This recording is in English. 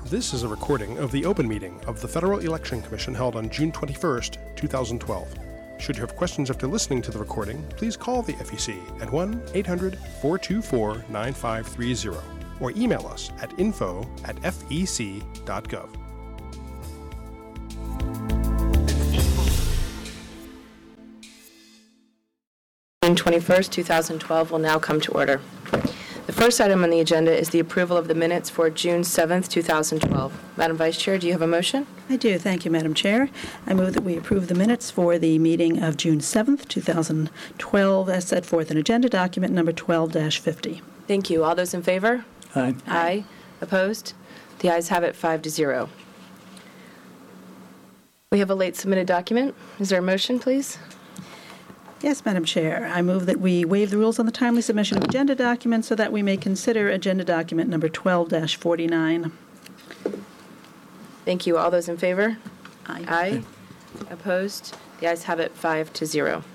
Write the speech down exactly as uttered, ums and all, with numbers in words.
This is a recording of the open meeting of the Federal Election Commission held on June twenty-first, two thousand twelve. Should you have questions after listening to the recording, please call the F E C at one eight hundred, four two four, nine five three zero or email us at info at f e c dot gov. June twenty-first, two thousand twelve will now come to order. The first item on the agenda is the approval of the minutes for June seventh, two thousand twelve. Madam Vice Chair, do you have a motion? I do. Thank you, Madam Chair. I move that we approve the minutes for the meeting of June seventh, two thousand twelve, as set forth in Agenda Document Number twelve dash fifty. Thank you. All those in favor? Aye. Aye. Opposed? The ayes have it, five to zero. We have a late submitted document. Is there a motion, please? Yes, Madam Chair. I move that we waive the rules on the timely submission of agenda documents so that we may consider Agenda Document Number twelve dash forty-nine. Thank you. All those in favor? Aye. Aye. Opposed? The ayes have it, five to zero.